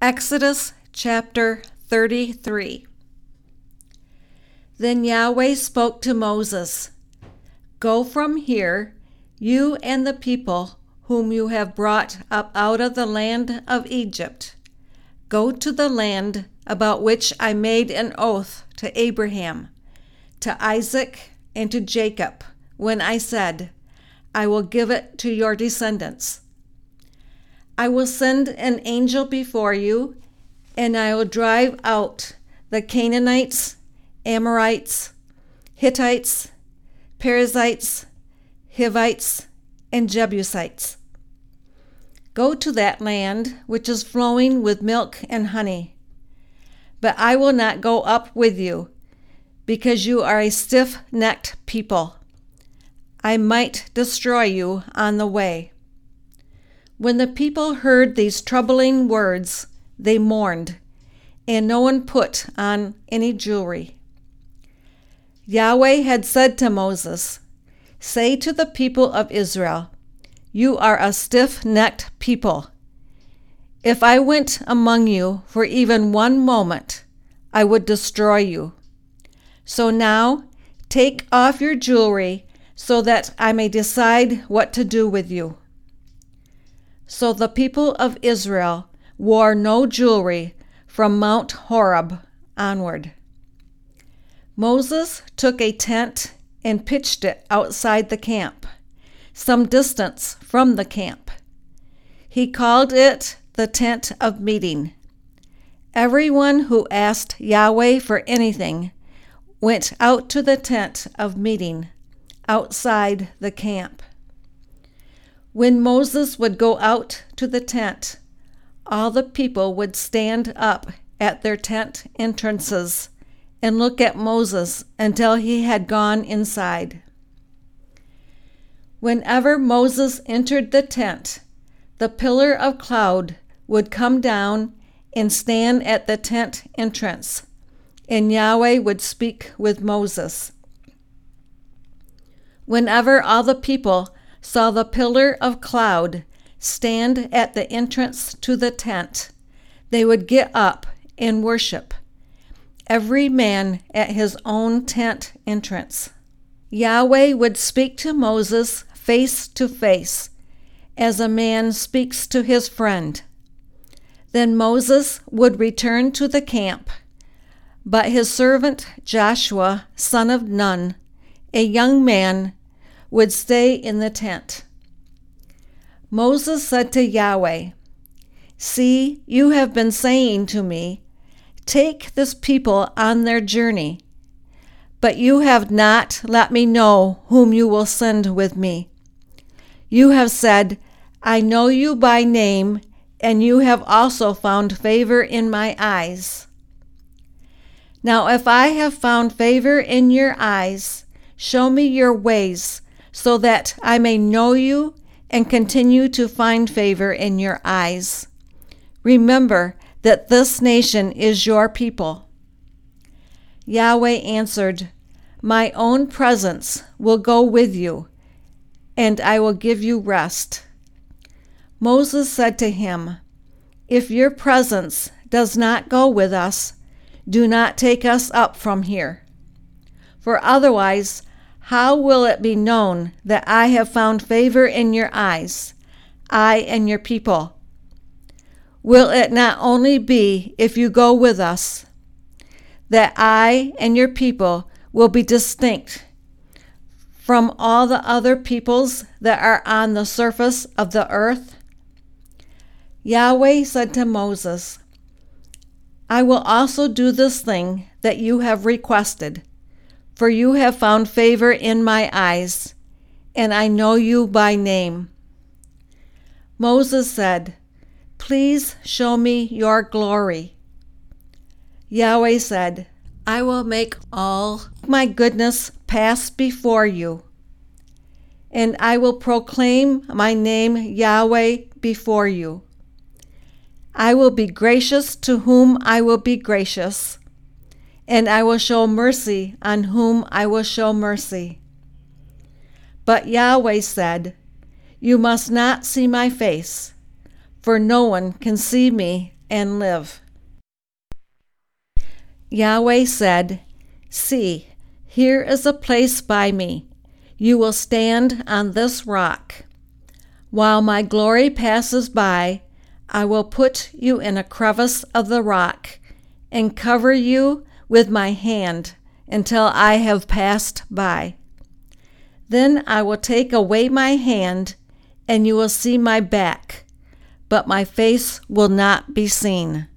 Exodus chapter 33. Then Yahweh spoke to Moses, "Go from here, you and the people whom you have brought up out of the land of Egypt. Go to the land about which I made an oath to Abraham, to Isaac, and to Jacob, when I said, I will give it to your descendants. I will send an angel before you, and I will drive out the Canaanites, Amorites, Hittites, Perizzites, Hivites, and Jebusites. Go to that land which is flowing with milk and honey. But I will not go up with you, because you are a stiff-necked people. I might destroy you on the way." When the people heard these troubling words, they mourned, and no one put on any jewelry. Yahweh had said to Moses, "Say to the people of Israel, you are a stiff-necked people. If I went among you for even one moment, I would destroy you. So now take off your jewelry so that I may decide what to do with you." So the people of Israel wore no jewelry from Mount Horeb onward. Moses took a tent and pitched it outside the camp, some distance from the camp. He called it the tent of meeting. Everyone who asked Yahweh for anything went out to the tent of meeting outside the camp. When Moses would go out to the tent, all the people would stand up at their tent entrances and look at Moses until he had gone inside. Whenever Moses entered the tent, the pillar of cloud would come down and stand at the tent entrance, and Yahweh would speak with Moses. Whenever all the people saw the pillar of cloud stand at the entrance to the tent, they would get up and worship, every man at his own tent entrance. Yahweh would speak to Moses face to face, as a man speaks to his friend. Then Moses would return to the camp, but his servant Joshua, son of Nun, a young man, would stay in the tent. Moses said to Yahweh, "See, you have been saying to me, 'Take this people on their journey,' but you have not let me know whom you will send with me. You have said, 'I know you by name, and you have also found favor in my eyes.' Now if I have found favor in your eyes, show me your ways, so that I may know you and continue to find favor in your eyes. Remember that this nation is your people." Yahweh answered, "My own presence will go with you, and I will give you rest." Moses said to him, "If your presence does not go with us, do not take us up from here. For otherwise, how will it be known that I have found favor in your eyes, I and your people? Will it not only be, if you go with us, that I and your people will be distinct from all the other peoples that are on the surface of the earth?" Yahweh said to Moses, "I will also do this thing that you have requested, for you have found favor in my eyes, and I know you by name." Moses said, "Please show me your glory." Yahweh said, "I will make all my goodness pass before you, and I will proclaim my name Yahweh before you. I will be gracious to whom I will be gracious, and I will show mercy on whom I will show mercy." But Yahweh said, "You must not see my face, for no one can see me and live." Yahweh said, "See, here is a place by me. You will stand on this rock. While my glory passes by, I will put you in a crevice of the rock and cover you with my hand until I have passed by. Then I will take away my hand, and you will see my back, but my face will not be seen."